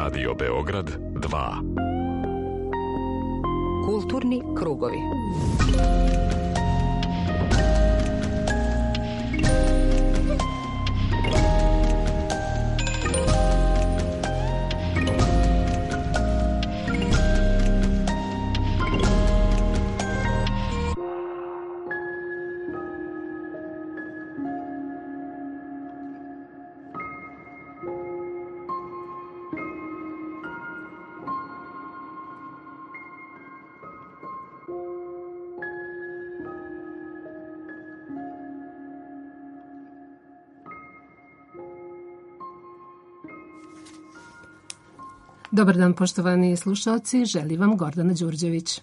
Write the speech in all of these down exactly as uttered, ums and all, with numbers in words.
Radio Beograd dva. Kulturni krugovi. Dobar dan, poštovani slušalci, želi vam Gordana Đurđević.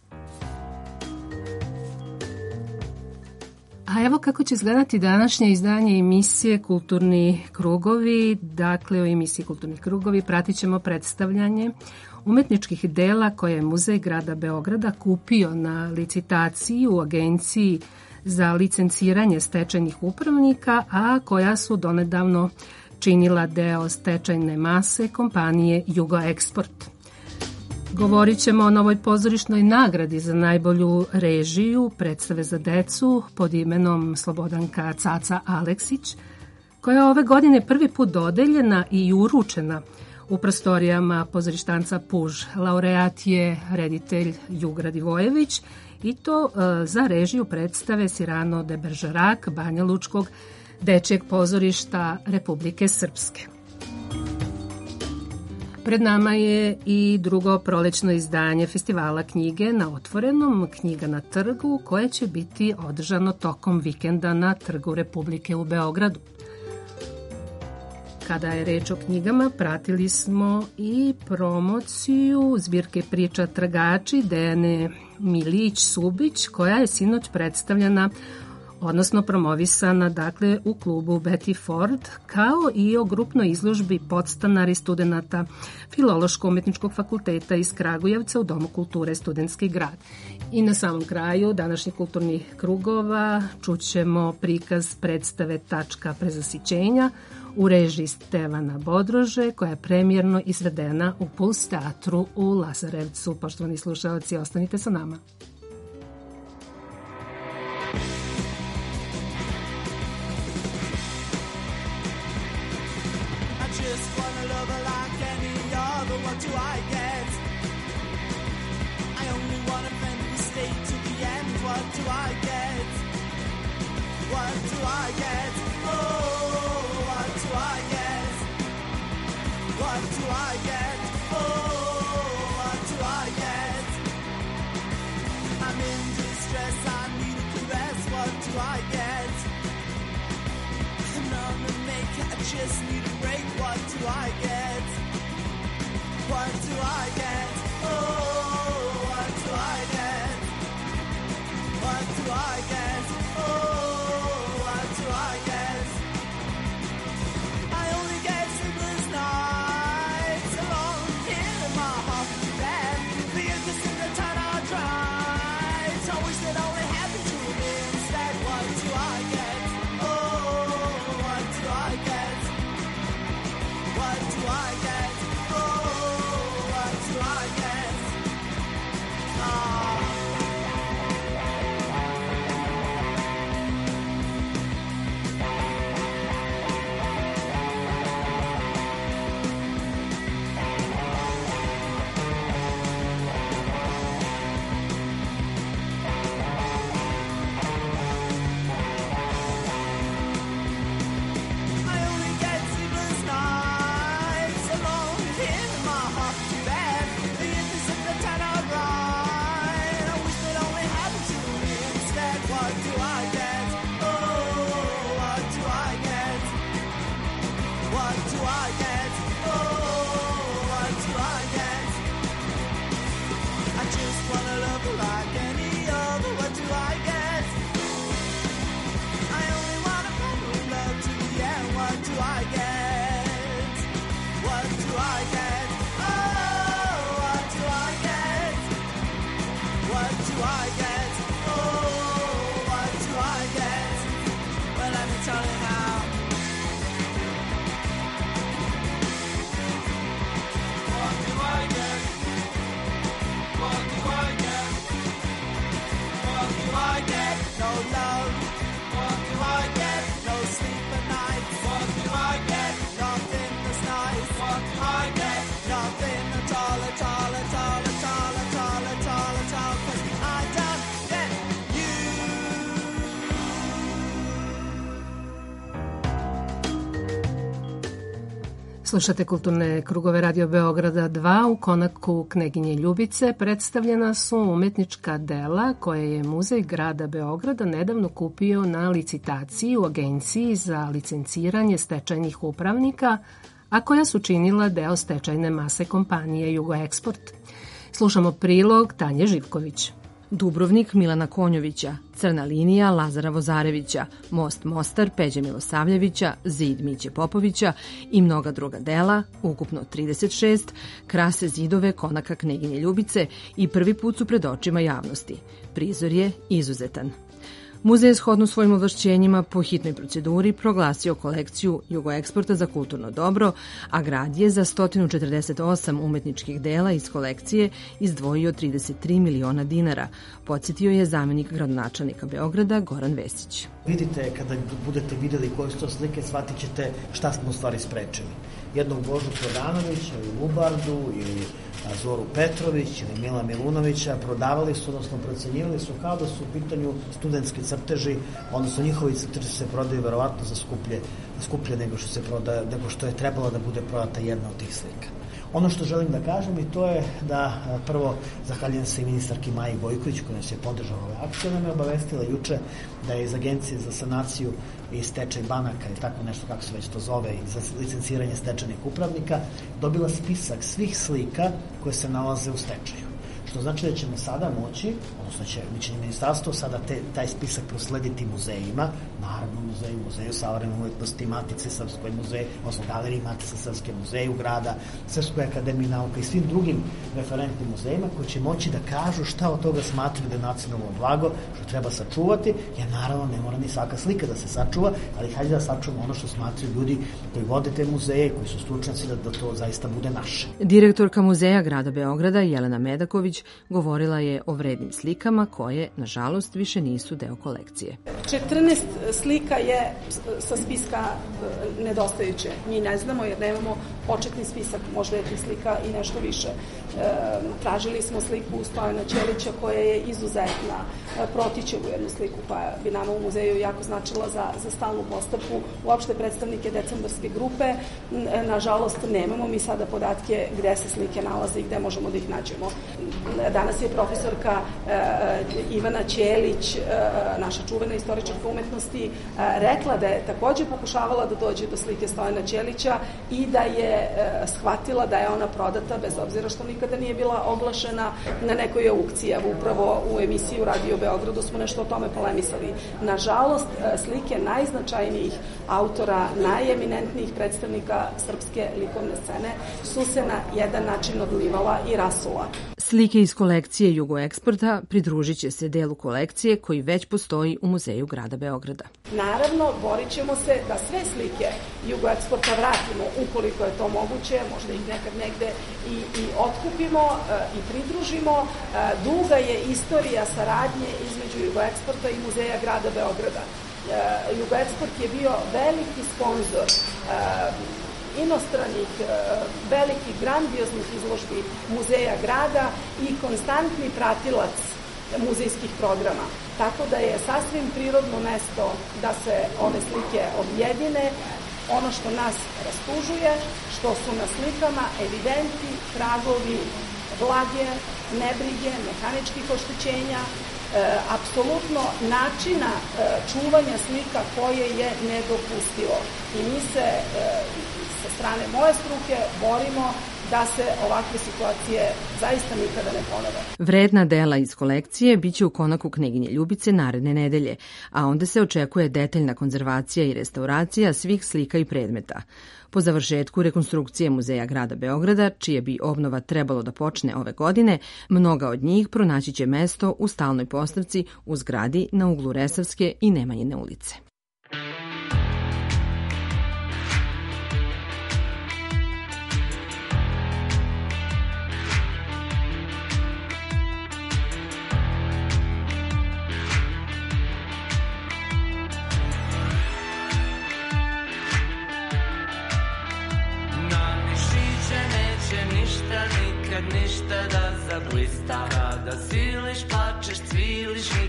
A evo kako će izgledati današnje izdanje emisije Kulturni krugovi. Dakle, u emisiji Kulturni krugovi pratit ćemo predstavljanje umetničkih dela koje je Muzej grada Beograda kupio na licitaciji u Agenciji za licenciranje stečajnih upravnika, a koja su donedavno činila deo stečajne mase kompanije Jugoeksport. Govorit ćemo o novoj pozorišnoj nagradi za najbolju režiju predstave za decu pod imenom Slobodanka Caca Aleksić, koja je ove godine prvi put dodeljena i uručena u prostorijama pozorištanca Puž. Laureat je reditelj Jug Radivojević i to uh, za režiju predstave Sirano de Bergerac Banja Lučkog dečijeg pozorišta Republike Srpske. Pred nama je i drugo prolećno izdanje festivala knjige na otvorenom, Knjiga na trgu, koje će biti održano tokom vikenda na Trgu Republike u Beogradu. Kada je reč o knjigama, pratili smo i promociju zbirke priča Tragači Dejane Milić-Subić, koja je sinoć predstavljena, odnosno promovisana, dakle, u klubu Betty Ford, kao i o grupnoj izložbi podstanari studenata Filološko-umetničkog fakulteta iz Kragujevca u Domu kulture Studentski grad. I na samom kraju današnjih kulturnih krugova čućemo prikaz predstave Tačka prezasićenja u režiji Stevana Bodrože, koja je premijerno izvedena u Puls teatru u Lazarevcu. Poštovani slušalci, ostanite sa nama. Just need a break, what do I get? What do I get? Oh, what do I get? What do I get? Oh, what do I get? I only get sleepless nights alone here in my hospital bed. The interest in the town are dry. I wish that only happened to me instead. What do I get? Oh, what do I get? What do I get? Oh, what do I get? Ah. I only get sleepless nights alone here in my hospital bed. The interest in the town are right. I wish that only happened to me instead. What do I get? Oh, what do I get? What do I get? Oh, what do I get? I just wanna love like any other. What do I get? I only wanna find love to the end. What do I get? What do I get? Oh, what do I get? What do I get? Oh, what do I get? Well, let me tell you now. love. What do I get? No sleep at night. What do I get? Nothing that's nice. What do I get? Nothing at all, at all, at all, at all, at all, at all, at all, 'cause I don't get you. Slušate Kulturne krugove Radio Beograda dva. U konaku Kneginje Ljubice predstavljena su umetnička dela koje je Muzej grada Beograda nedavno kupio na licitaciji u Agenciji za licenciranje stečajnih upravnika, a koja su činila deo stečajne mase kompanije Jugoeksport. Slušamo prilog Tanje Živković. Dubrovnik Milana Konjovića, Crna linija Lazara Vozarevića, Most Mostar Peđe Milosavljevića, Zid Miće Popovića i mnoga druga dela, ukupno trideset šest, krase zidove konaka Kneginje Ljubice i prvi put su pred očima javnosti. Prizor je izuzetan. Muzej je shodno svojim ovlašćenjima po hitnoj proceduri proglasio kolekciju Jugoeksporta za kulturno dobro, a grad je za sto četrdeset osam umetničkih dela iz kolekcije izdvojio trideset tri miliona dinara, podsjetio je zamenik gradonačelnika Beograda Goran Vesić. Vidite, kada budete videli koje su to slike, shvatit ćete šta smo u stvari sprečili. Jednog Božu Prodanovića ili Lubardu ili Zoru Petrović ili Mila Milunovića prodavali su, odnosno procenjivali su kao da su u pitanju studentski crteži, odnosno njihovi crteži se prodaju verovatno za skuplje, skuplje nego što se proda, nego što je trebalo da bude prodata jedna od tih slika. Ono što želim da kažem i to je da prvo zahvaljujem se i ministarki Maji Gojković koja nas je podržala ove akcije. Ona me obavestila juče da je iz Agencije za sanaciju i stečaj banaka i tako nešto kako se već to zove i za licenciranje stečajnih upravnika dobila spisak svih slika koje se nalaze u stečaju. Što znači da ćemo sada moći, odnosno će mišljenje ministarstvo sada te, taj spisak proslediti muzejima, Narodnom muzeju, Muzeju savremene umetnosti, Matice Srpskoj muzeju, odnosno Galeriji Matice Srpske, Muzeju grada, Srpskoj akademiji nauka i svim drugim referentnim muzejima koji će moći da kažu šta od toga smatraju da je nacionalno blago, što treba sačuvati, jer naravno ne mora ni svaka slika da se sačuva, ali hajde da sačuvamo ono što smatraju ljudi koji vode te muzeje, koji su stručnjaci da, da to zaista bude naše. Direktorka Muzeja grada Beograda Jelena Medaković govorila je o vrednim slikama koje, nažalost, više nisu deo kolekcije. četrnaest slika je sa spiska nedostajuće. Mi ne znamo jer nemamo početni spisak, možda je tih slika i nešto više. E, tražili smo sliku Stojana Ćelića koja je izuzetna, Protićevu jednu sliku koja bi nama u muzeju jako značila za, za stalnu postavku, uopšte predstavnike decembarske grupe. Nažalost, nemamo mi sada podatke gde se slike nalaze i gde možemo da ih nađemo. Danas je profesorka e, Ivana Ćelić, e, naša čuvena istoričarka umetnosti, e, rekla da je takođe pokušavala da dođe do slike Stojana Ćelića i da je e, shvatila da je ona prodata bez obzira što nikada nije bila oglašena na nekoj aukciji. Evo upravo u emisiji u Radio Beogradu smo nešto o tome polemisali. Nažalost, e, slike najznačajnijih autora, najeminentnijih predstavnika srpske likovne scene su se na jedan način odlivala i rasula. Slike iz kolekcije Jugoeksporta pridružit će se delu kolekcije koji već postoji u Muzeju grada Beograda. Naravno, borit ćemo se da sve slike Jugoeksporta vratimo ukoliko je to moguće, možda ih nekad negde i, i otkupimo e, i pridružimo. E, duga je istorija saradnje između Jugoeksporta i Muzeja grada Beograda. E, Jugoeksport je bio veliki sponzor e, inostranih, velikih, grandioznih izložbi muzeja grada i konstantni pratilac muzejskih programa. Tako da je sasvim prirodno mesto da se ove slike objedine. Ono što nas rastužuje, što su na slikama evidentni tragovi vlage, nebrige, mehaničkih oštećenja, e, apsolutno načina e, čuvanja slika koje je nedopustivo. I mi se e, sa strane moje struke borimo da se ovakve situacije zaista nikada ne ponove. Vredna dela iz kolekcije biće u konaku Kneginje Ljubice naredne nedelje, a onda se očekuje detaljna konzervacija i restauracija svih slika i predmeta. Po završetku rekonstrukcije Muzeja grada Beograda, čije bi obnova trebalo da počne ove godine, mnoga od njih pronaći će mesto u stalnoj postavci u zgradi na uglu Resavske i Nemanjine ulice.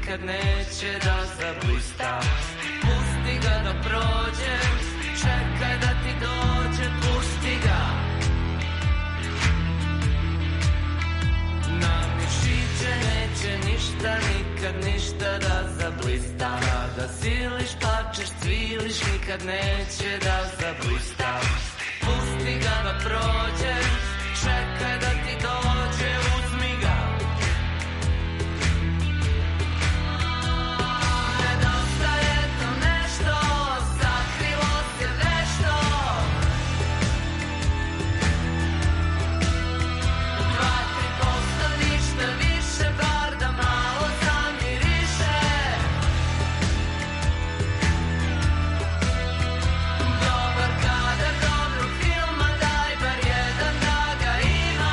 nikad neće da zablista. Pusti ga da prođe, čekaj da ti dođe, pusti ga. Na mišiće neće ništa, nikad ništa da zablista. Da siliš, plačeš, cviliš, nikad neće da zablista. Pusti ga da prođe, čekaj da ti dođe, uzmi ga. Nedostaje to nešto, sakrilo se vešto. Dva, tri posto, ništa više, bar da malo zamiriše. Dobar kadar dobrog filma, daj bar jedan da ga ima.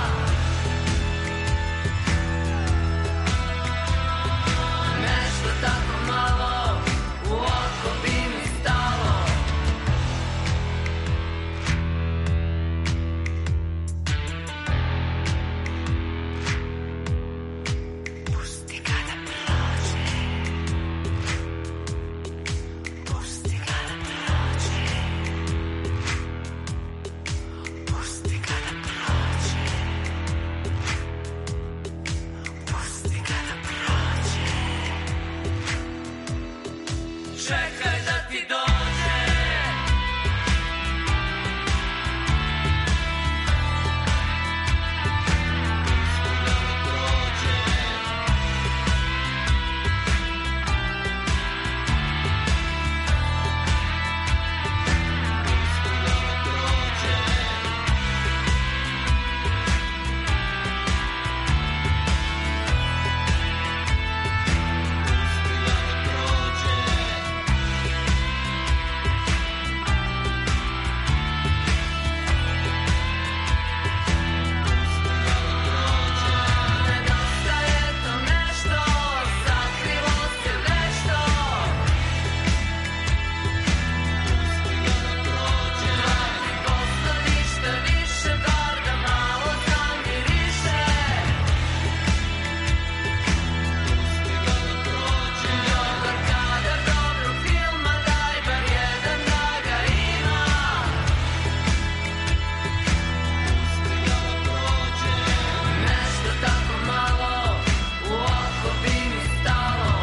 Nešto tako malo u oko bi mi stalo. Pusti ga da prođe. Pusti ga da prođe. Pusti ga da prođe. Pusti ga da prođe. Čekaj da ti dođe. Nedostaje to nešto, sakrilo se vešto. Dva, tri posto, ništa više, bar da malo zamiriše. Dobar kadar dobrog filma, daj bar jedan da ga ima. Nešto tako malo u oko bi mi stalo.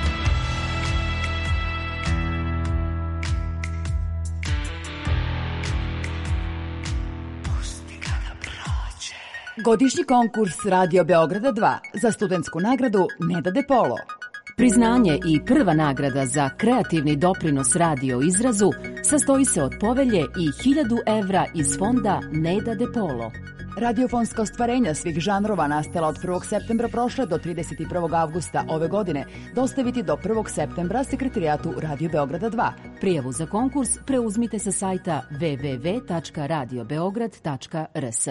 Pusti ga da prođe. Godišnji konkurs Radio Beograda dva za studentsku nagradu Neda De Polo. Priznanje i prva nagrada za kreativni doprinos radio izrazu sastoji se od povelje i hiljadu evra iz fonda Neda De Polo. Radiofonska ostvarenja svih žanrova nastala od prvog septembra prošle do trideset prvog avgusta ove godine dostaviti do prvog septembra sekretarijatu Radio Beograda dva. Prijavu za konkurs preuzmite sa sajta w w w tačka radio beograd tačka r s.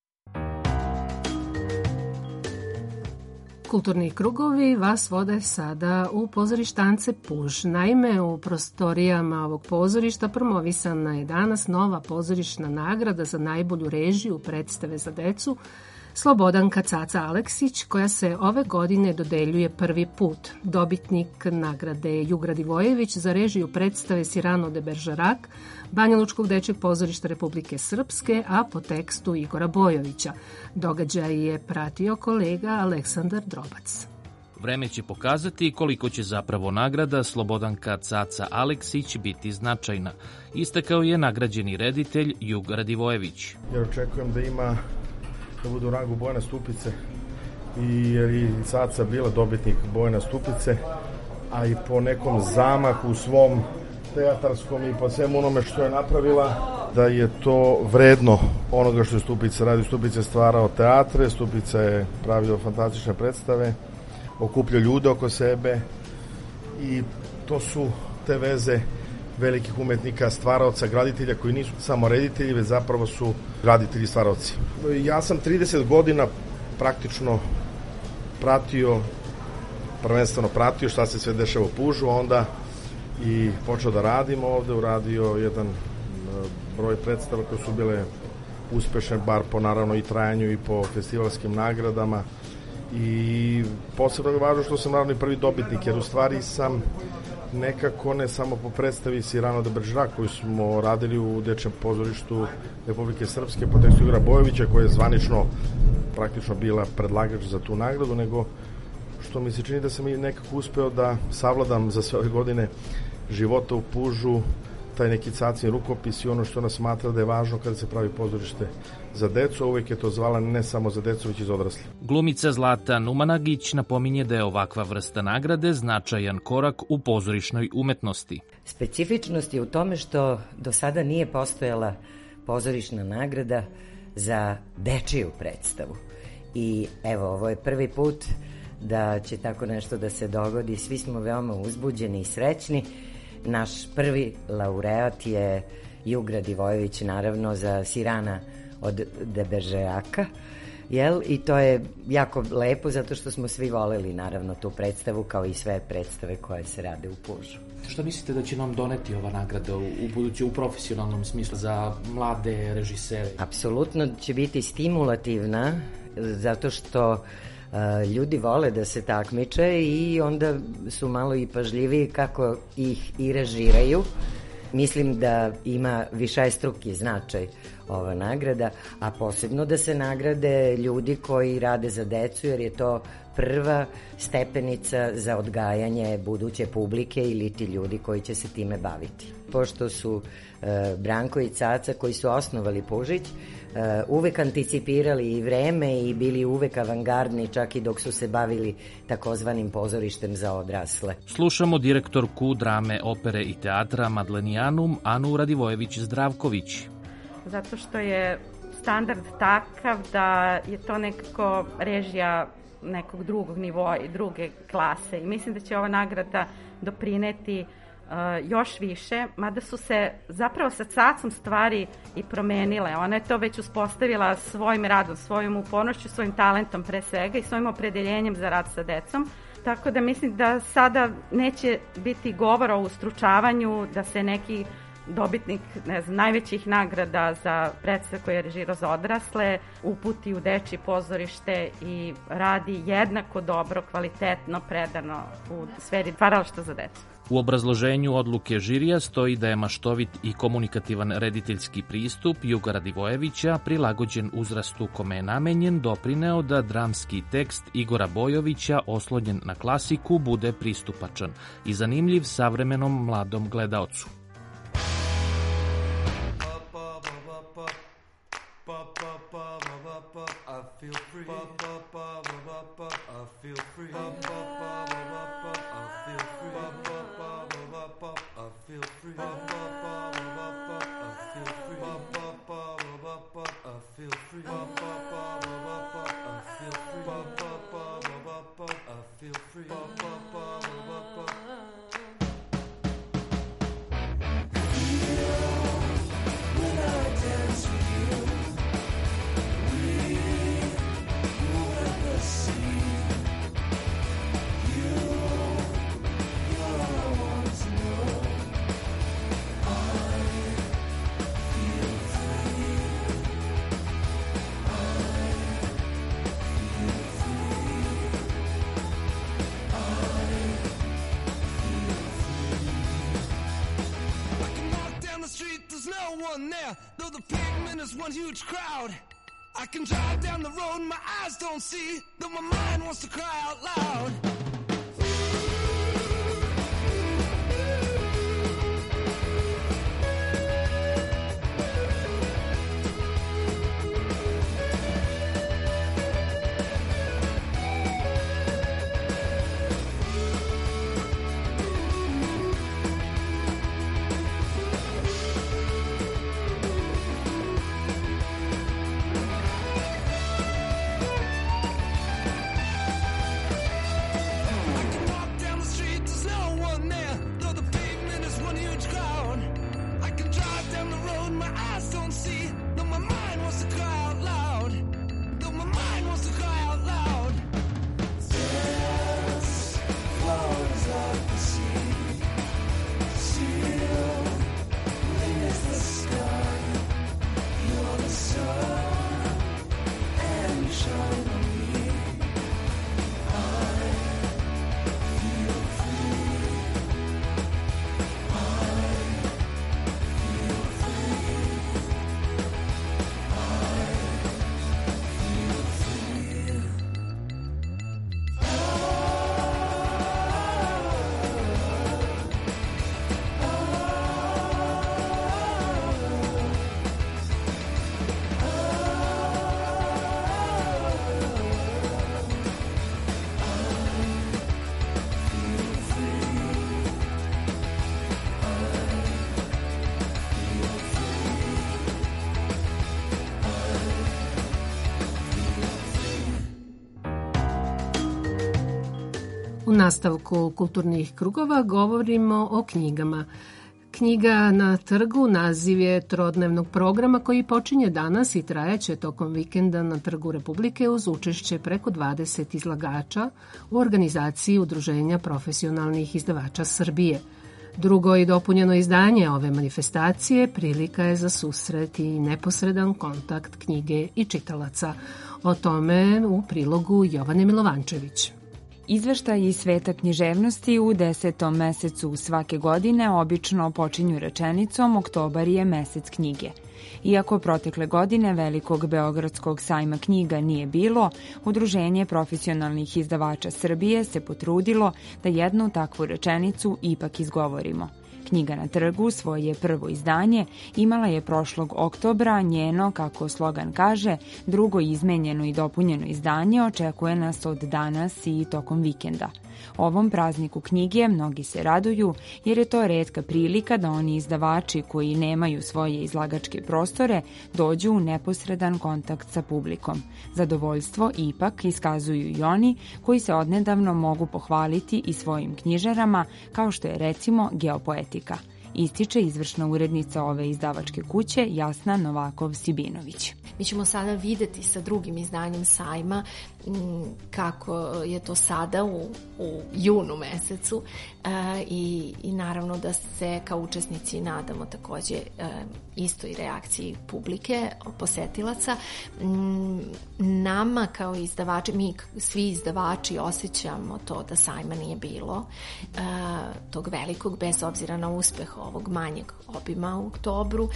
Kulturni krugovi vas vode sada u pozorište Ance Puž. Naime, u prostorijama ovog pozorišta promovisana je danas nova pozorišna nagrada za najbolju režiju predstave za decu Slobodanka Caca Aleksić, koja se ove godine dodeljuje prvi put. Dobitnik nagrade Juga Radivojević za režiju predstave Cyrano de Bergerac, Banjalučkog dečjeg pozorišta Republike Srpske, a po tekstu Igora Bojovića. Događaj je pratio kolega Aleksandar Drobac. Vreme će pokazati koliko će zapravo nagrada Slobodanka Caca Aleksić biti značajna, istakao je nagrađeni reditelj Juga Radivojević. Jer očekujem da ima, da bude u rangu Bojana Stupice, i jer i Caca bila dobitnik Bojana Stupice, a i po nekom zamahu u svom teatarskom i po svemu onome što je napravila, da je to vredno onoga što je Stupica radio. Stupica je stvarao teatre, Stupica je pravio fantastične predstave, okupljao ljude oko sebe i to su te veze velikih umetnika, stvaraoca, graditelja koji nisu samo reditelji, već zapravo su graditelji i stvaraoci. Ja sam trideset godina praktično pratio, prvenstveno pratio šta se sve dešava u Pužu, onda i počeo da radim ovde, uradio jedan broj predstava koje su bile uspešne, bar po naravno i trajanju i po festivalskim nagradama, I posebno je važno što sam naravno prvi dobitnik, jer u stvari sam nekako ne samo po predstavi Cyrano de Bergerac koju smo radili u Dečjem pozorištu Republike Srpske po tekstu Igora Bojovića, koja je zvanično praktično bila predlagač za tu nagradu, nego što mi se čini da sam i nekako uspeo da savladam za sve ove godine života u Pužu taj neki cacin rukopis i ono što ona smatra da je važno kada se pravi pozorište za decu, uvek je to zvala ne samo za decu, već i za odrasli. Glumica Zlata Numanagić napominje da je ovakva vrsta nagrade značajan korak u pozorišnoj umetnosti. Specifičnost je u tome što do sada nije postojala pozorišna nagrada za dečiju predstavu. I evo, ovo je prvi put da će tako nešto da se dogodi. Svi smo veoma uzbuđeni i srećni. Naš prvi laureat je Jug Radivojević, naravno, za Cyrana od de Bergeraca, jel? I to je jako lepo zato što smo svi voleli, naravno, tu predstavu kao i sve predstave koje se rade u Pužu. Šta mislite da će nam doneti ova nagrada u, u buduće u profesionalnom smislu za mlade režisere? Apsolutno će biti stimulativna zato što Uh, ljudi vole da se takmiče i onda su malo i pažljiviji kako ih i režiraju. Mislim da ima višestruki značaj ova nagrada, a posebno da se nagrade ljudi koji rade za decu, jer je to prva stepenica za odgajanje buduće publike ili ti ljudi koji će se time baviti. Pošto su uh, Branko i Caca, koji su osnovali Pužić, Uh, uvek anticipirali i vreme i bili uvek avangardni, čak i dok su se bavili takozvanim pozorištem za odrasle. Slušamo direktorku drame, opere i teatra Madlenijanum, Anu Radivojević-Zdravković. Zato što je standard takav da je to nekako režija nekog drugog nivoa i druge klase. I mislim da će ova nagrada doprineti Uh, još više, mada su se zapravo sa Cacom stvari i promenile. Ona je to već uspostavila svojim radom, svojom upornošću, svojim talentom pre svega i svojim opredeljenjem za rad sa decom. Tako da mislim da sada neće biti govora o ustručavanju, da se neki dobitnik, ne znam, najvećih nagrada za predstave koje je režirao za odrasle uputi u dečje pozorište i radi jednako dobro, kvalitetno, predano u sferi stvaralaštva za decu. U obrazloženju odluke žirija stoji da je maštovit i komunikativan rediteljski pristup Juga Radivojevića, prilagođen uzrastu kome je namenjen, doprineo da dramski tekst Igora Bojovića, oslonjen na klasiku, bude pristupačan i zanimljiv savremenom mladom gledaocu. Though the pavement is one huge crowd, I can drive down the road my eyes don't see, though my mind wants to cry out loud. nastavku kulturnih krugova govorimo o knjigama. Knjiga na trgu naziv je trodnevnog programa koji počinje danas i trajeće tokom vikenda na Trgu Republike uz učešće preko dvadeset izlagača u organizaciji Udruženja profesionalnih izdavača Srbije. Drugo i dopunjeno izdanje ove manifestacije prilika je za susret i neposredan kontakt knjige i čitalaca. O tome u prilogu Jovane Milovančević. Izveštaji iz sveta književnosti u desetom mesecu svake godine obično počinju rečenicom oktobar je mesec knjige. Iako protekle godine velikog Beogradskog sajma knjiga nije bilo, Udruženje profesionalnih izdavača Srbije se potrudilo da jednu takvu rečenicu ipak izgovorimo. Knjiga na trgu, svoje prvo izdanje, imala je prošlog oktobra, njeno, kako slogan kaže, drugo izmenjeno i dopunjeno izdanje očekuje nas od danas i tokom vikenda. Ovom prazniku knjige mnogi se raduju jer je to retka prilika da oni izdavači koji nemaju svoje izlagačke prostore dođu u neposredan kontakt sa publikom. Zadovoljstvo ipak iskazuju i oni koji se odnedavno mogu pohvaliti i svojim knjižarama kao što je recimo Geopoetika. Ističe izvršna urednica ove izdavačke kuće Jasna Novakov-Sibinović. Mi ćemo sada videti sa drugim izdanjem sajma kako je to sada u, u junu mesecu e, i, i naravno da se kao učesnici nadamo takođe e, istoj reakciji publike, posetilaca. Nama kao izdavači, mi svi izdavači osjećamo to da sajma nije bilo, e, tog velikog, bez obzira na uspeh ovog manjeg obima u oktobru.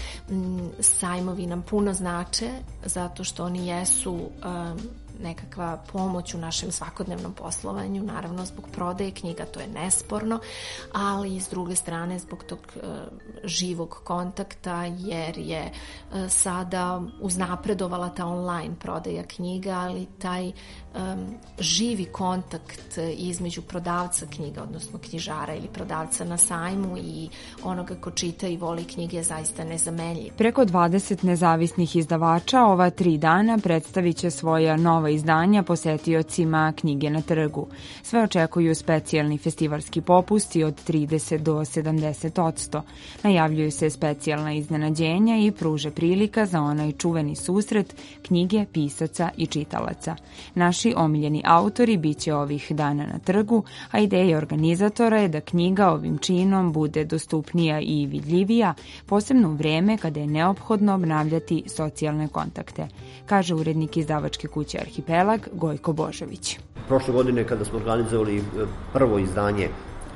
Sajmovi nam puno znače zato što oni jesu um, nekakva pomoć u našem svakodnevnom poslovanju, naravno zbog prodaje knjiga, to je nesporno, ali i s druge strane zbog tog uh, živog kontakta, jer je uh, sada uznapredovala ta online prodaja knjiga, ali taj um, živi kontakt između prodavca knjiga, odnosno knjižara ili prodavca na sajmu i onoga ko čita i voli knjige je zaista nezamenljiv. Preko dvadeset nezavisnih izdavača ova tri dana predstavit će svoja nova izdanja posetiocima knjige na trgu. Sve očekuju specijalni festivalski popusti od trideset do sedamdeset odsto. Najavljuju se specijalna iznenađenja i pruže prilika za onaj čuveni susret knjige, pisaca i čitalaca. Naši omiljeni autori biće ovih dana na trgu, a ideja organizatora je da knjiga ovim činom bude dostupnija i vidljivija, posebno u vreme kada je neophodno obnavljati socijalne kontakte, kaže urednik izdavačke kuće Arhipelag Gojko Božović. Prošle godine kada smo organizovali prvo izdanje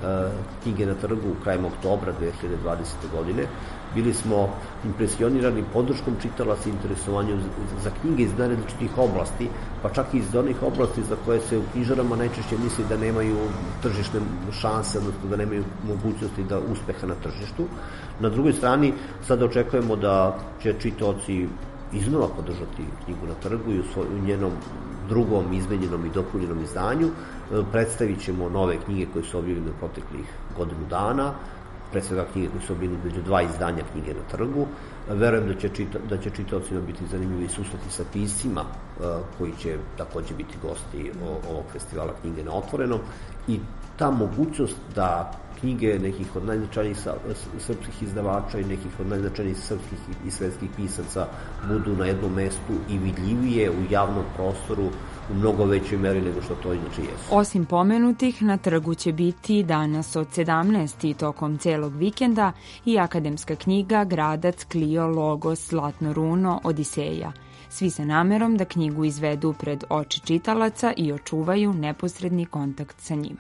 knjige na trgu krajem oktobra dve hiljade dvadesete. godine, bili smo impresionirani podrškom čitalaca i interesovanjem za knjige iz različitih oblasti, pa čak i iz onih oblasti za koje se u knjižarama najčešće misli da nemaju tržišne šanse, odnosno da nemaju mogućnosti da uspeha na tržištu. Na drugoj strani, sada očekujemo da će čitaoci iznova podržati knjigu na trgu i u, svoj, u njenom drugom izmenjenom i dopunjenom izdanju. Predstavit ćemo nove knjige koje su objavljene u proteklih godinu dana, pre svega knjige koje su objavljene među dva izdanja knjige na trgu. Verujem da će, čita, da će čitaocima biti zanimljivi susreti sa piscima koji će takođe biti gosti ovog festivala knjige na otvorenom i ta mogućnost da knjige nekih od najznačajnijih srpskih izdavača i nekih od najznačajnijih srpskih i svetskih pisaca budu na jednom mestu i vidljivije u javnom prostoru u mnogo većoj meri nego što to inače jesu. Osim pomenutih, na trgu će biti danas od sedamnaest i tokom celog vikenda i akademska knjiga Gradac, Klio, Logos, Zlatno runo, Odiseja. Svi sa namerom da knjigu izvedu pred oči čitalaca i očuvaju neposredni kontakt sa njima.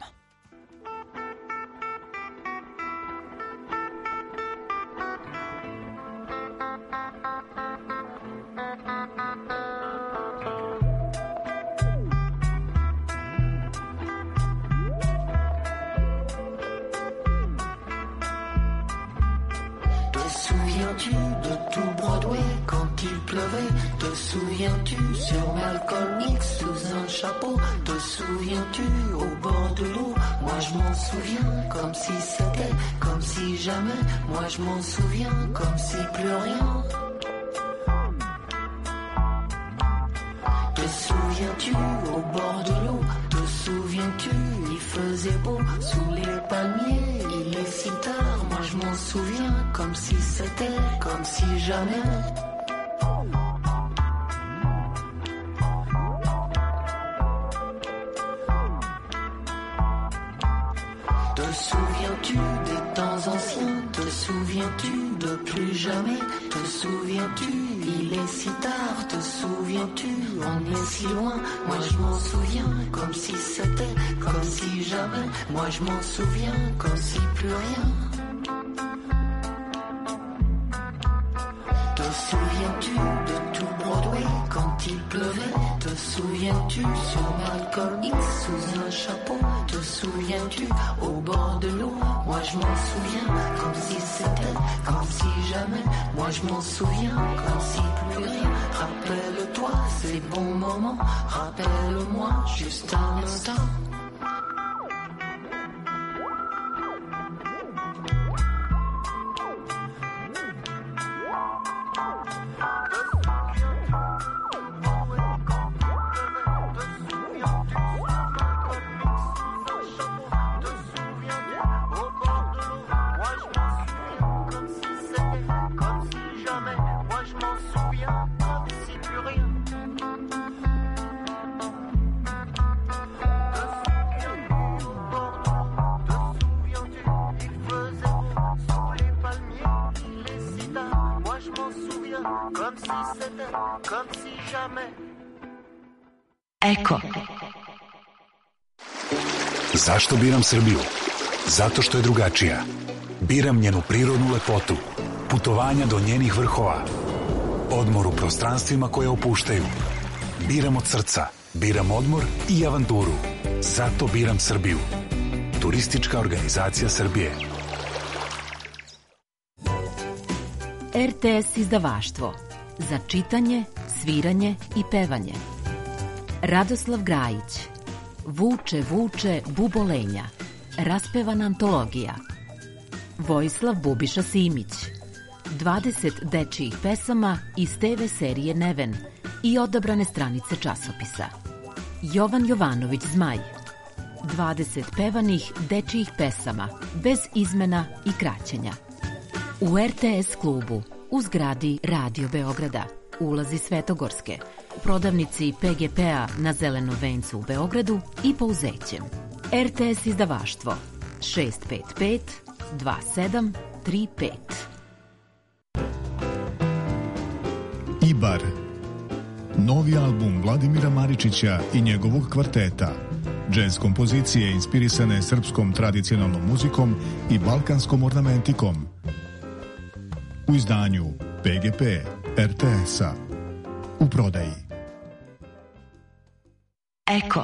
Te souviens-tu sur Malcolm X sous un chapeau? Te souviens-tu au bord de l'eau? Moi je m'en souviens comme si c'était, comme si jamais. Moi je m'en souviens comme si plus rien. Te souviens-tu au bord de l'eau? Te souviens-tu, il faisait beau sous les palmiers, il est si tard, moi je m'en souviens comme si c'était, comme si jamais. Te souviens-tu des temps anciens? Te souviens-tu de plus jamais? Te souviens-tu, il est si tard? Te souviens-tu, on est si loin? Moi je m'en souviens comme si c'était, comme si jamais. Moi je m'en souviens comme si plus rien. Te souviens-tu de tout Broadway quand il pleuvait? Te souviens-tu sur Malcolm X sous un chapeau? Te souviens-tu au bord de l'eau? Moi je m'en souviens comme si c'était, comme si jamais. Moi je m'en souviens comme si plus rien. Rappelle-toi ces bons moments, rappelle-moi juste un instant. Eko. Zašto biram Srbiju? Zato što je drugačija. Biram njenu prirodnu lepotu, putovanja do njenih vrhova, odmor u prostranstvima koje opuštaju. Biram od srca, biram odmor i avanturu. Zato biram Srbiju. Turistička organizacija Srbije. er te es izdavaštvo. Za čitanje, sviranje i pevanje. Radoslav Grajić. Vuče, vuče, bubolenja. Raspevana antologija. Vojislav Bubiša Simić. dvadeset dečijih pesama iz te ve serije Neven i odabrane stranice časopisa. Jovan Jovanović Zmaj. dvadeset pevanih dečijih pesama, bez izmena i kraćenja. U er te es klubu, u zgradi Radio Beograda, ulazi Svetogorske, prodavnici pe ge pe-a na Zelenom vencu u Beogradu i Pouzećem. er te es izdavaštvo šest pet pet dva sedam tri pet. Ibar. Novi album Vladimira Maričića i njegovog kvarteta. Džez kompozicije inspirisane srpskom tradicionalnom muzikom i balkanskom ornamentikom. U izdanju pe ge pe er te es-a. U prodaji. Eko.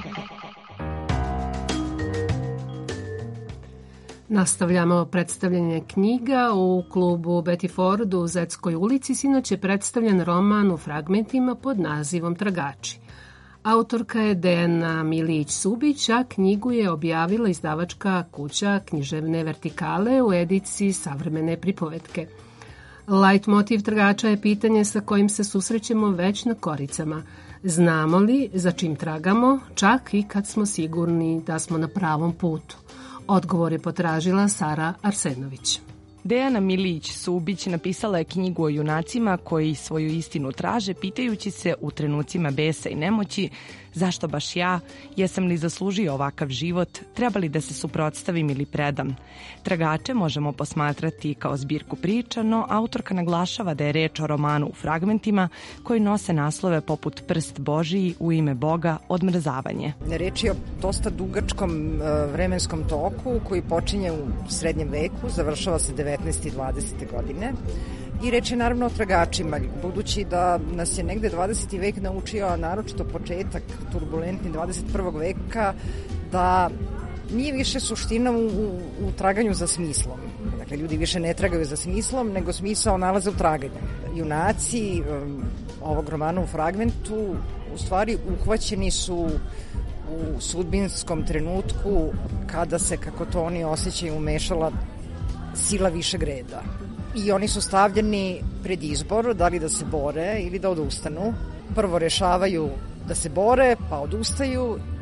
Nastavljamo predstavljanje knjiga u klubu Betty Ford u Zetskoj ulici. Sinoć je predstavljen roman u fragmentima pod nazivom Tragači. Autorka je Dejana Milić-Subić, a knjigu je objavila izdavačka kuća Književne vertikale u ediciji Savremene pripovetke. Light motiv Tragača je pitanje sa kojim se susrećemo već na koricama. Znamo li za čim tragamo, čak i kad smo sigurni da smo na pravom putu? Odgovor je potražila Sara Arsenović. Dejana Milić-Subić napisala je knjigu o junacima koji svoju istinu traže, pitajući se u trenucima besa i nemoći zašto baš ja, jesam li zaslužio ovakav život, treba li da se suprotstavim ili predam. Tragače možemo posmatrati kao zbirku priča, no autorka naglašava da je reč o romanu u fragmentima koji nose naslove poput Prst Božiji, U ime Boga, Odmrzavanje. Reč je o dosta dugačkom vremenskom toku koji počinje u srednjem veku, završava se devetnaeste i dvadesete godine. I reč je naravno o tragačima, budući da nas je negde dvadeseti vek naučio, a naročito početak turbulentni dvadeset prvog veka, da nije više suština u, u, u traganju za smislom. Dakle, ljudi više ne tragaju za smislom, nego smisao nalaze u traganju. Junaci um, ovog romana u fragmentu u stvari uhvaćeni su u sudbinskom trenutku kada se, kako to oni osjećaju, umešala sila višeg reda. I oni su stavljeni pred izbor da li da se bore ili da odustanu. Prvo rešavaju da se bore, pa odustaju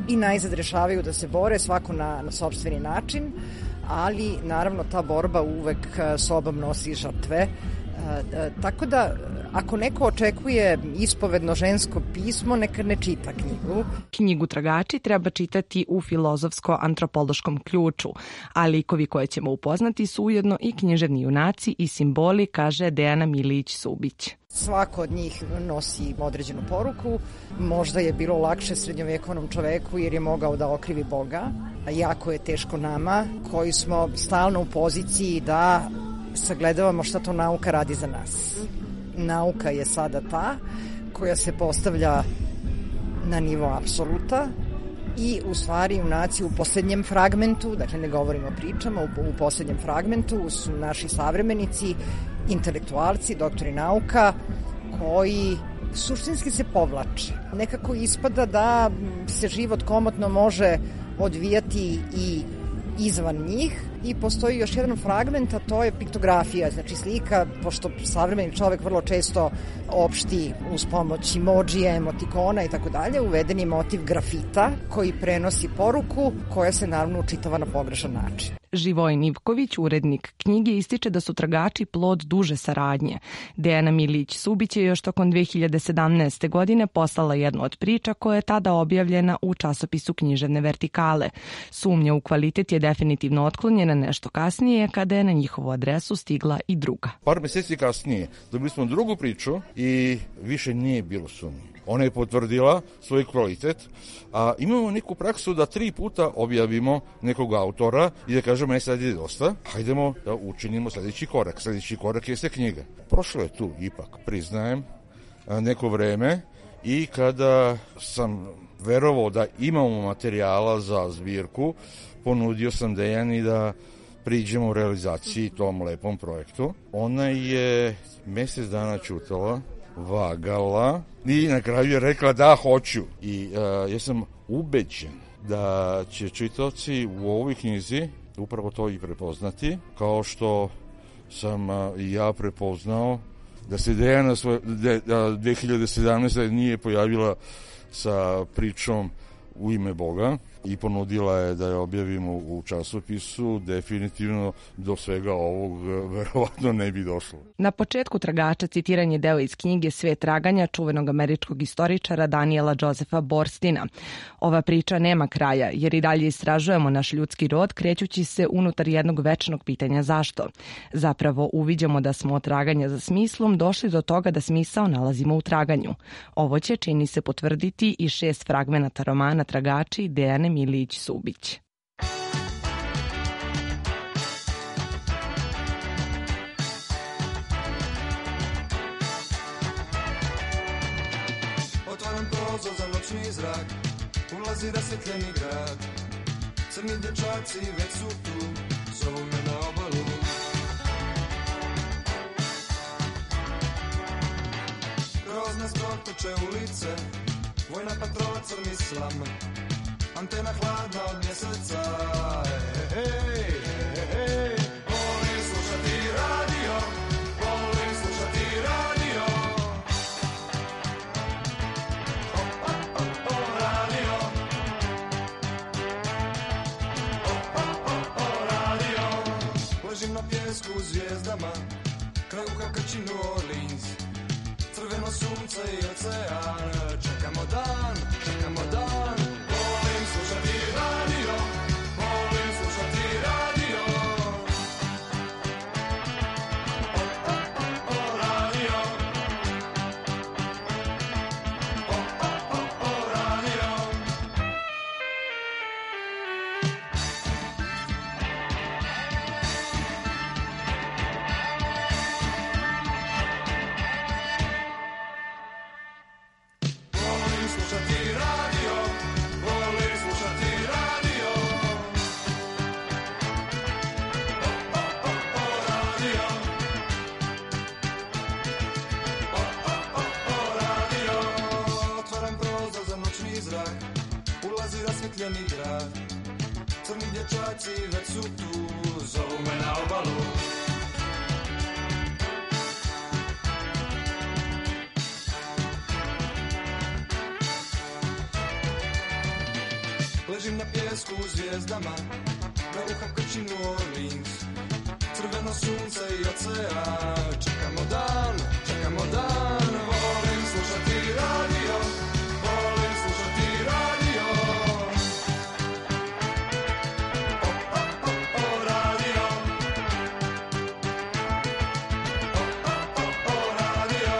i najzad rešavaju da se bore svako na, na sopstveni način, ali naravno ta borba uvek sobom nosi žrtve. E, e, tako da ako neko očekuje ispovedno žensko pismo, neka ne čita knjigu. Knjigu Tragači treba čitati u filozofsko-antropološkom ključu, a likovi koje ćemo upoznati su ujedno i književni junaci i simboli, kaže Dejana Milić-Subić. Svako od njih nosi određenu poruku. Možda je bilo lakše srednjovekovnom čoveku jer je mogao da okrivi Boga, a jako je teško nama koji smo stalno u poziciji da sagledavamo šta to nauka radi za nas. Nauka je sada ta koja se postavlja na nivo apsoluta i u stvari junaci u poslednjem fragmentu, dakle ne govorimo o pričama, u, u poslednjem fragmentu su naši savremenici, intelektualci, doktori nauka koji suštinski se povlače. Nekako ispada da se život komotno može odvijati i izvan njih i postoji još jedan fragment, a to je piktografija, znači slika, pošto savremeni čovek vrlo često opšti uz pomoć emodžija, emotikona i tako dalje, uveden je motiv grafita koji prenosi poruku koja se naravno učitava na pogrešan način. Živojin Ivković, urednik knjige, ističe da su Tragači plod duže saradnje. Dejana Milić-Subić je još tokom dve hiljade sedamnaeste. godine poslala jednu od priča koja je tada objavljena u časopisu Književne vertikale. Sumnja u kvalitet je definitivno otklonjena nešto kasnije kada je na njihovu adresu stigla i druga. Par meseci kasnije dobili smo drugu priču i više nije bilo sumnje. Ona je potvrdila svoj kvalitet, a imamo neku praksu da tri puta objavimo nekog autora i da kažemo, ne, sad je dosta, hajdemo da učinimo sledeći korak. Sledeći korak jeste knjiga. Prošlo je tu ipak, priznajem, neko vreme i kada sam verovao da imamo materijala za zbirku, ponudio sam Dejani da priđemo u realizaciji tom lepom projektu. Ona je mesec dana ćutala, vagala i na kraju je rekla da hoću. I uh, ja sam ubeđen da će čitaoci u ovoj knjizi upravo to i prepoznati, kao što sam uh, i ja prepoznao da se Dejana svoj, de, uh, dve hiljade sedamnaeste. nije pojavila sa pričom U ime Boga i ponudila je da je objavimo u časopisu. Definitivno do svega ovog verovatno ne bi došlo. Na početku Tragača citiran je deo iz knjige Svet traganja čuvenog američkog istoričara Daniela Josefa Borstina. Ova priča nema kraja jer i dalje istražujemo naš ljudski rod krećući se unutar jednog večnog pitanja zašto. Zapravo uviđamo da smo od traganja za smislom došli do toga da smisao nalazimo u traganju. Ovo će, čini se, potvrditi i šest fragmenata romana Tragači Dejane Milić-Subić. Otvaram prozor za noćni zrak, ulazi rasvetljeni grad. Crni dječaci već su tu, zovu me na obalu. Kroz nas proteče ulice, vojna patrola crni slam. Antena hladna od mjeseca. Hej, hej, hej, hej. Volim slušati radio, volim slušati radio. O, o, o, o, radio. O, o, o, o, radio. Ležim na pjesku u zvijezdama, kraj uha krči New Orleans. Crveno sunce i ocean, čekamo dan, čekamo dan. Volim slušati radio, volim slušati radio. O, o, o, o, radio. O, o, o, o, radio. Volim slušati radio, volim slušati radio. O, o, o, o, radio. O, o, o, o, radio. Otvaram prozor za noćni zrak, ulazi rasvetljeni grad. Crni dječaci već su tu, zovu me na obalu. Ležim na pjesku u zvijezdama, na uha krči New Orleans. Crveno sunce i ocean, čekamo dan, čekamo dan. Volim slušati radio, volim slušati radio. O, o, o, o, radio. O, o, o, o, radio.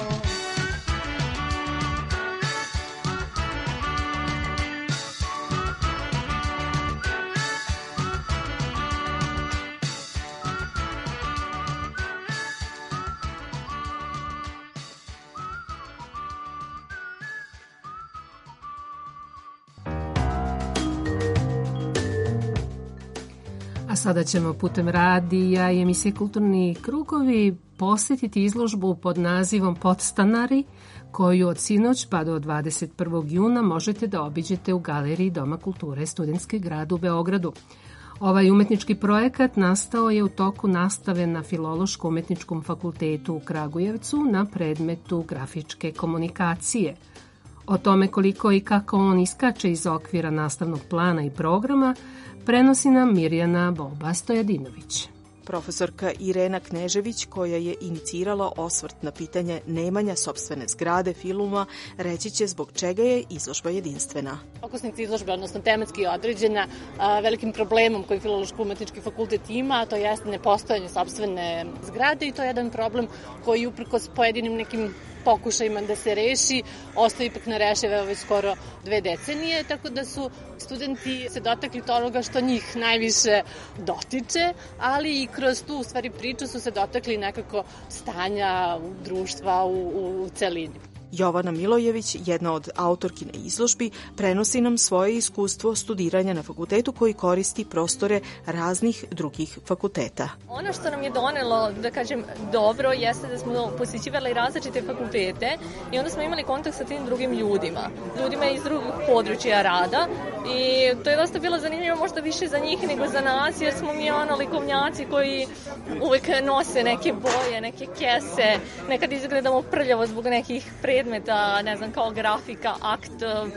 A sada ćemo putem radija i emisije Kulturni krugovi posjetiti izložbu pod nazivom Podstanari, koju od sinoć pa do dvadeset prvog juna možete da obiđete u Galeriji Doma kulture Studentski grad u Beogradu. Ovaj umetnički projekat nastao je u toku nastave na Filološko-umetničkom fakultetu u Kragujevcu na predmetu grafičke komunikacije. O tome koliko i kako on iskače iz okvira nastavnog plana i programa prenosi nam Mirjana Boba-Stojadinović. Profesorka Irena Knežević, koja je inicirala osvrt na pitanje nemanja sopstvene zgrade Filuma, reći će zbog čega je izložba jedinstvena. Okosnica izložbe, odnosno tematski je određena a, velikim problemom koji Filološko-umetnički fakultet ima, a to jeste nepostojanje sopstvene zgrade i to je jedan problem koji uprkos pojedinim nekim pokušajima da se reši, ostaje ipak nereševe već skoro dve decenije, tako da su studenti se dotakli toga što njih najviše dotiče, ali i kroz tu u stvari priču su se dotakli nekako stanja društva u, u, u celini. Jovana Milojević, jedna od autorkine izložbi, prenosi nam svoje iskustvo studiranja na fakultetu koji koristi prostore raznih drugih fakulteta. Ono što nam je donelo, da kažem, dobro, jeste da smo posjećivali različite fakultete i onda smo imali kontakt sa tim drugim ljudima, ljudima iz drugih područja rada i to je dosta bilo zanimljivo možda više za njih nego za nas, jer smo mi ono likovnjaci koji uvek nose neke boje, neke kese, nekad izgledamo prljavo zbog nekih predmeta, ne znam, kao grafika, akt,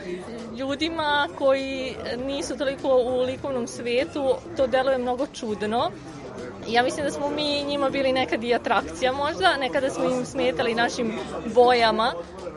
ljudima koji nisu toliko u likovnom svetu, to deluje mnogo čudno. Ja mislim da smo mi njima bili nekad i atrakcija možda, nekada smo im smetali našim bojama,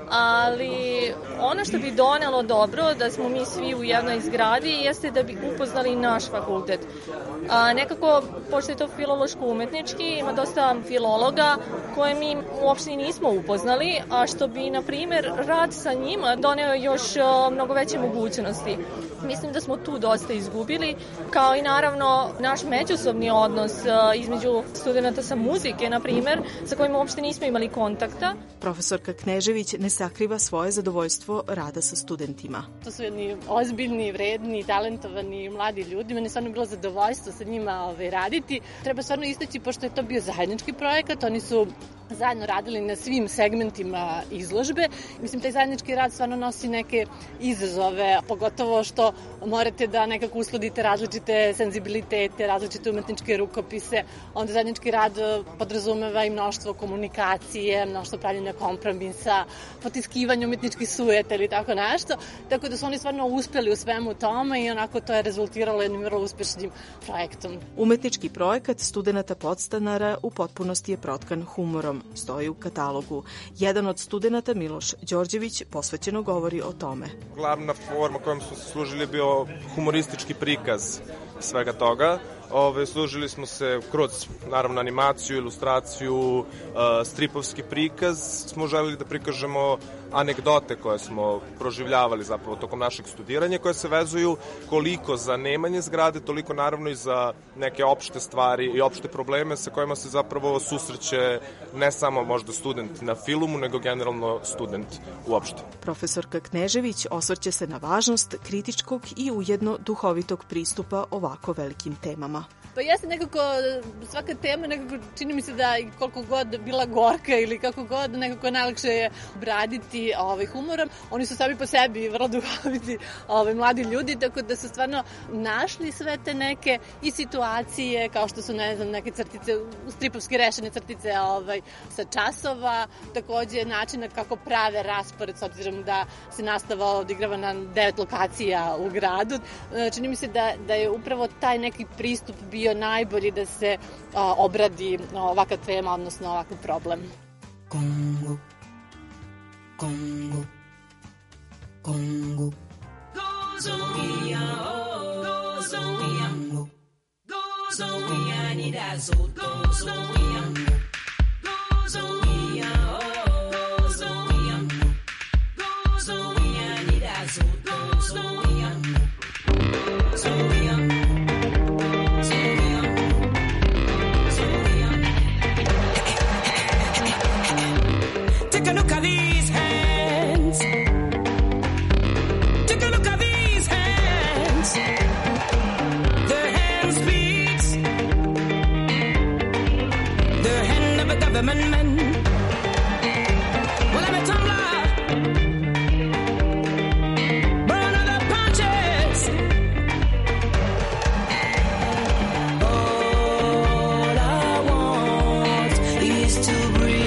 ali ono što bi donelo dobro da smo mi svi u jednoj zgradi jeste da bi upoznali naš fakultet. A, nekako, pošto je to filološko-umetnički, ima dosta filologa koje mi uopšte nismo upoznali, a što bi, na primjer, rad sa njima doneo još a, mnogo veće mogućnosti. Mislim da smo tu dosta izgubili, kao i naravno naš međusobni odnos a, između studenta sa muzike, na primjer, sa kojima uopšte nismo imali kontakta. Profesorka Knežević ne sakriva svoje zadovoljstvo rada sa studentima. To su jedni ozbiljni, vredni, talentovani mladi ljudi. Meni je stvarno bilo zadovoljstvo sa njima ovaj, raditi. Treba stvarno istaći, pošto je to bio zajednički projekat, oni su zajedno radili na svim segmentima izložbe. Mislim, taj zajednički rad stvarno nosi neke izazove, pogotovo što morate da nekako uskladite različite senzibilitete, različite umetničke rukopise. Onda zajednički rad podrazumeva i mnoštvo komunikacije, mnoštvo pravljenja kompromisa, potiskivanje umetničkih sujeta ili tako nešto. Tako da su oni stvarno uspeli u svemu tome i onako to je rezultiralo jednim vrlo uspešnim projektom. Umetnički projekat studenta podstanara u potpunosti je protkan humorom, stoji u katalogu. Jedan od studenta, Miloš Đorđević, posvećeno govori o tome. Glavna forma kojom smo se služili je bio humoristički prikaz svega toga. Ove, služili smo se kroz, naravno, animaciju, ilustraciju, uh, stripovski prikaz. Smo želeli da prikažemo anegdote koje smo proživljavali zapravo tokom našeg studiranja, koje se vezuju koliko za nemanje zgrade, toliko naravno i za neke opšte stvari i opšte probleme sa kojima se zapravo susreće ne samo možda student na Filumu, nego generalno student uopšte. Profesorka Knežević osvrće se na važnost kritičkog i ujedno duhovitog pristupa ovako velikim temama. Pa jeste nekako, svaka tema nekako čini mi se da koliko god bila gorka ili kako god, nekako najlakše je obraditi ovaj, humorom. Oni su sami po sebi vrlo duhoviti ovaj, mladi ljudi, tako da su stvarno našli sve te neke i situacije, kao što su, ne znam, neke crtice, stripovski rešene crtice ovaj, sa časova, takođe načina kako prave raspored, s obzirom da se nastava odigrava na devet lokacija u gradu. Čini mi se da, da je upravo taj neki pristup bio najbolji da se a, obradi ovakva tema, odnosno ovakav problem. Congo, Congo, Congo. Goes on, yeah, oh, goes on, yeah, goes on, yeah, need that so goes on, yeah, goes on, yeah, oh, goes on, yeah, goes on, yeah, need that so goes on, yeah, goes on, yeah. Take a look at these hands. Take a look at these hands. The hand speaks. The hand of a government man. Well, I'm a tumbler. Burn other punches. All I want is to breathe.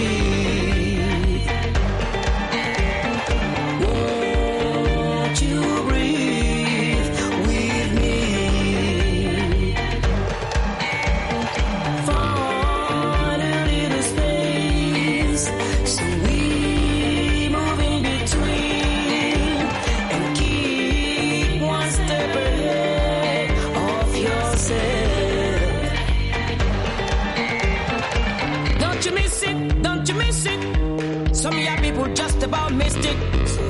Some of y'all people just about missed it.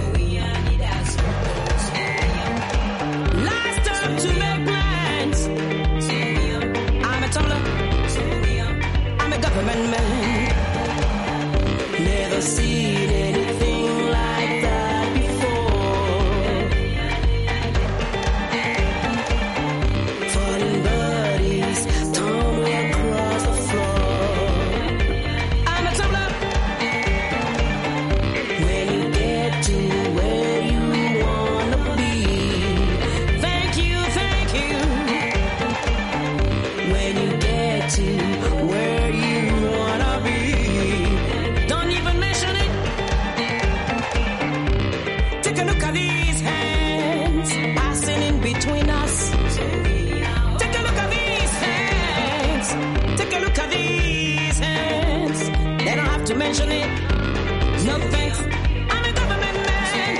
Last time to make plans. I'm a tumbler. I'm a government man. Never seen anything like that before. Falling bodies tumbling across the floor. I'm a tumbler. When you get to where you wanna be, thank you, thank you. When you get to where you wanna be, don't even mention it. Take a look at these hands passing in between us. Take a look at these hands. Take a look at these hands. They don't have to mention it. No thanks. I'm a government man.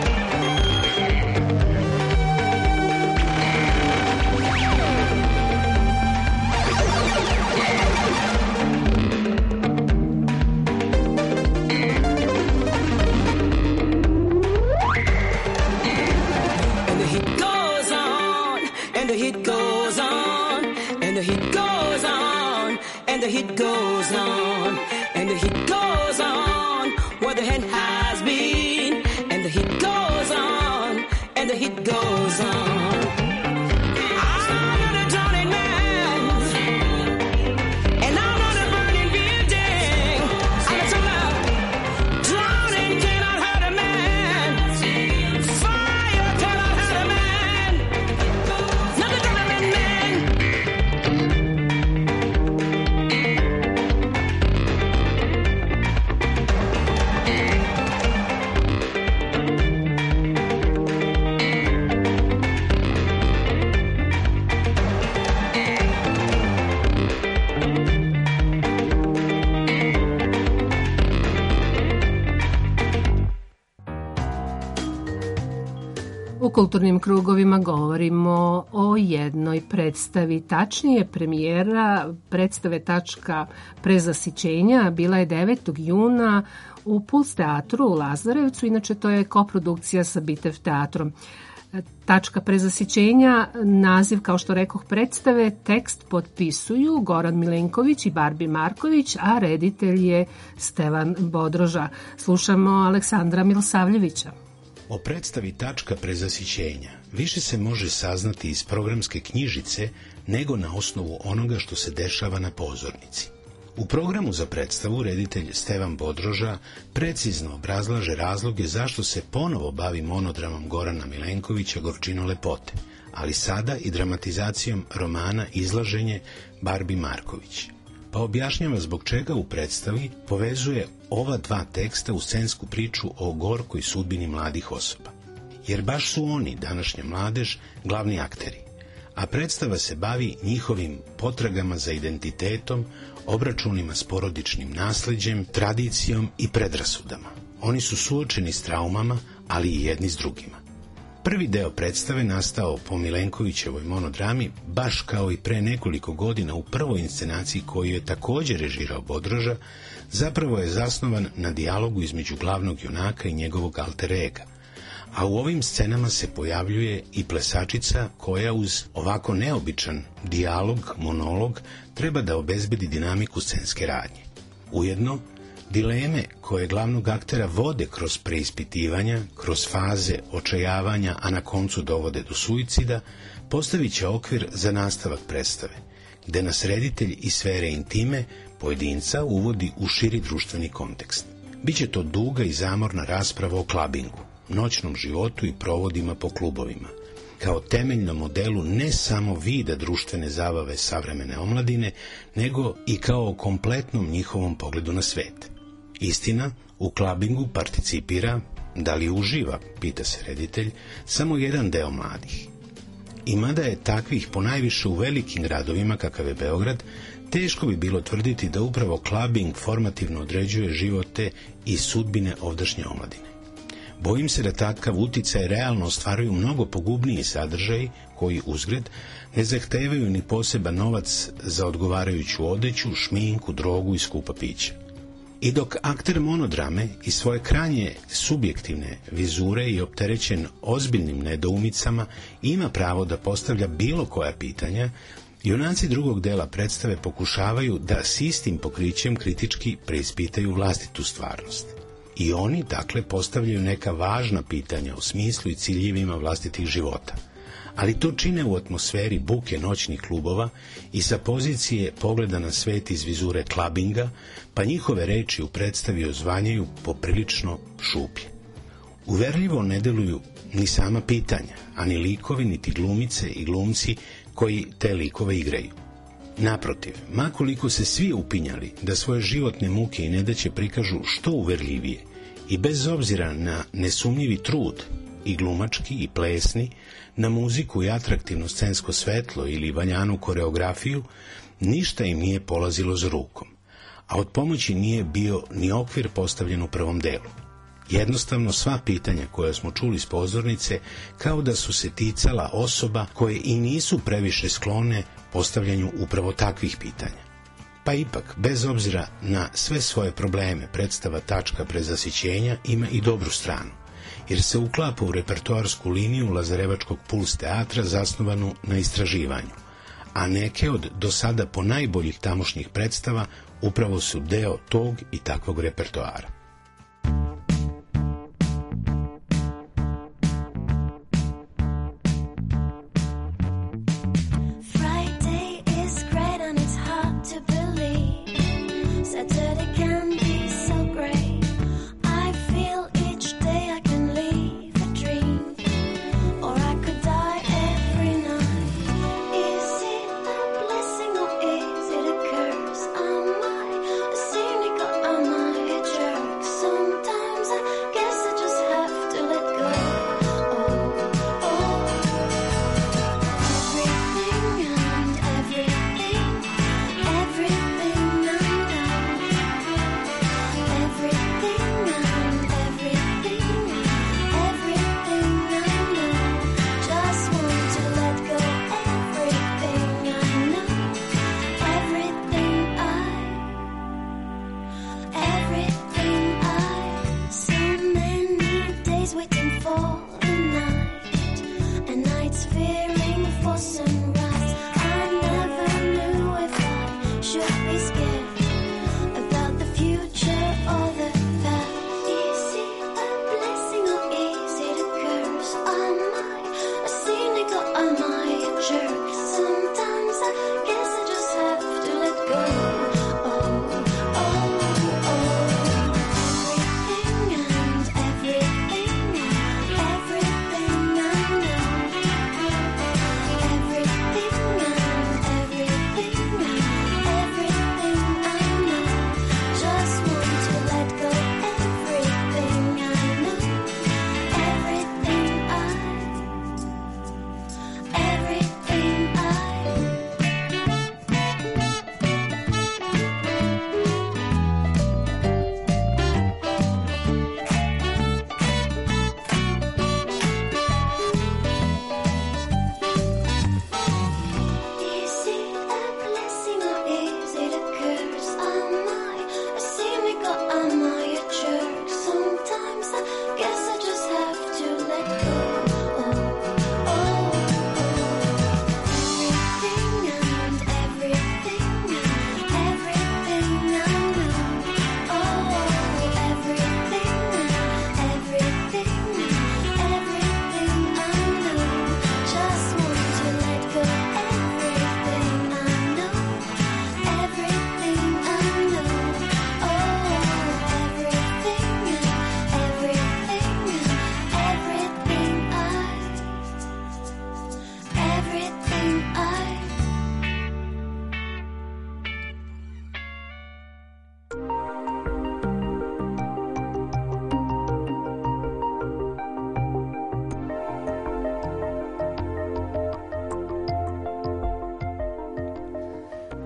And the heat goes on, and the heat goes on, and the heat goes on, and the heat goes on, and the heat goes on, where the hand has been, and the heat goes on, and the heat goes on. I'm not a drowning man, and I'm not a burning building. I'm a tumbler. Drowning cannot hurt a man. Fire cannot hurt a man. Not the government man. U kulturnim krugovima govorimo o jednoj predstavi, tačnije premijera predstave Tačka prezasićenja bila je devetog juna u Puls teatru u Lazarevcu, inače to je koprodukcija sa Bitev teatrom. Tačka prezasićenja, naziv, kao što rekoh, predstave, tekst potpisuju Goran Milenković i Barbi Marković, a reditelj je Stevan Bodroža. Slušamo Aleksandra Milosavljevića. O predstavi Tačka prezasićenja više se može saznati iz programske knjižice nego na osnovu onoga što se dešava na pozornici. U programu za predstavu reditelj Stevan Bodroža precizno obrazlaže razloge zašto se ponovo bavi monodramom Gorana Milenkovića Gorčino lepote, ali sada i dramatizacijom romana Izlaženje Barbi Marković. Pa objašnjava zbog čega u predstavi povezuje ova dva teksta u scensku priču o gorkoj sudbini mladih osoba. Jer baš su oni, današnja mladež, glavni akteri. A predstava se bavi njihovim potragama za identitetom, obračunima s porodičnim nasleđem, tradicijom i predrasudama. Oni su suočeni s traumama, ali i jedni s drugima. Prvi deo predstave, nastao po Milenkovićevoj monodrami, baš kao i pre nekoliko godina u prvoj inscenaciji koju je također režirao Bodroža, zapravo je zasnovan na dijalogu između glavnog junaka i njegovog alter ega. A u ovim scenama se pojavljuje i plesačica koja uz ovako neobičan dijalog, monolog, treba da obezbedi dinamiku scenske radnje. Ujedno, dileme koje glavnog aktera vode kroz preispitivanja, kroz faze očajavanja, a na koncu dovode do suicida, postavit će okvir za nastavak predstave, gde nas reditelj iz sfere intime pojedinca uvodi u širi društveni kontekst. Biće to duga i zamorna rasprava o klabingu, noćnom životu i provodima po klubovima, kao temeljnom modelu ne samo vida društvene zabave savremene omladine, nego i kao kompletnom njihovom pogledu na svet. Istina, u klabingu participira, da li uživa, pita se reditelj, samo jedan deo mladih. I mada je takvih ponajviše u velikim gradovima kakav je Beograd, teško bi bilo tvrditi da upravo klabing formativno određuje živote i sudbine ovdašnje omladine. Bojim se da takav uticaj realno ostvaruju mnogo pogubniji sadržaji koji, uzgred, ne zahtevaju ni poseban novac za odgovarajuću odeću, šminku, drogu i skupa pića. I dok akter monodrame i svoje krajnje subjektivne vizure i opterećen ozbiljnim nedoumicama ima pravo da postavlja bilo koja pitanja, junaci drugog dela predstave pokušavaju da s istim pokrićem kritički preispitaju vlastitu stvarnost. I oni, dakle, postavljaju neka važna pitanja o smislu i ciljevima vlastitih života. Ali to čine u atmosferi buke noćnih klubova i sa pozicije pogleda na svet iz vizure klabinga, pa njihove reči u predstavi ozvanjaju poprilično šuplje. Uverljivo ne deluju ni sama pitanja, a ni likovi, niti glumice i glumci koji te likove igraju. Naprotiv, makoliko se svi upinjali da svoje životne muke i nedaće prikažu što uverljivije i bez obzira na nesumnjivi trud, i glumački i plesni, na muziku i atraktivno scensko svetlo ili valjanu koreografiju, ništa im nije polazilo za rukom, a od pomoći nije bio ni okvir postavljen u prvom delu. Jednostavno sva pitanja koja smo čuli s pozornice kao da su se ticala osoba koje i nisu previše sklone postavljanju upravo takvih pitanja. Pa ipak, bez obzira na sve svoje probleme, predstava Tačka prezasićenja ima i dobru stranu, jer se uklapa u repertoarsku liniju Lazarevačkog Puls teatra zasnovanu na istraživanju, a neke od do sada po najboljih tamošnjih predstava upravo su deo tog i takvog repertoara. Is it a curse? Am I a cynic or am I a jerk?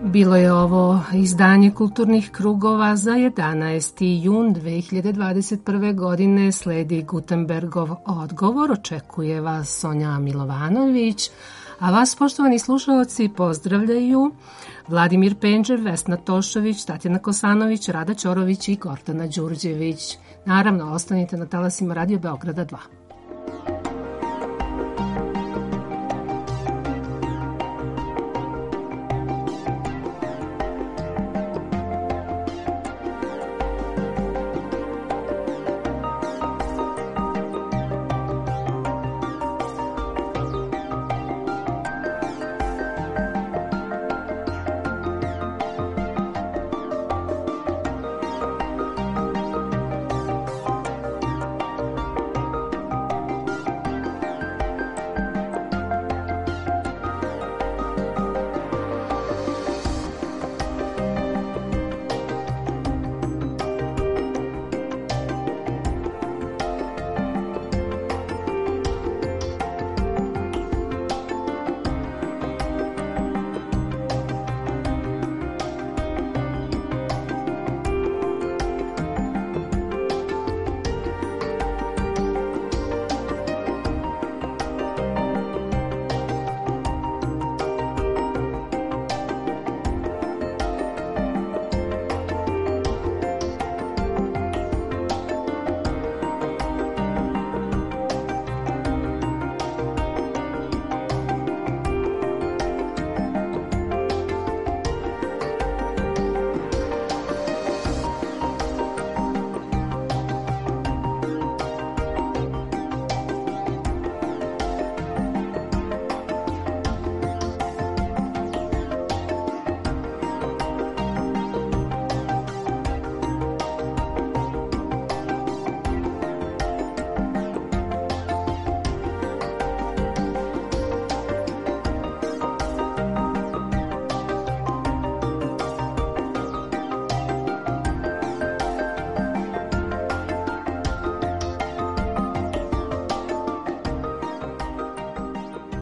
Bilo je ovo izdanje kulturnih krugova za jedanaesti jun dve hiljade dvadeset prve. godine. Sledi Gutenbergov odgovor. Očekuje vas Sonja Milovanović. A vas, poštovani slušalci, pozdravljaju Vladimir Penđer, Vesna Tošović, Tatjana Kosanović, Rada Ćorović i Gordana Đurđević. Naravno, ostanite na talasima Radio Beograda dva.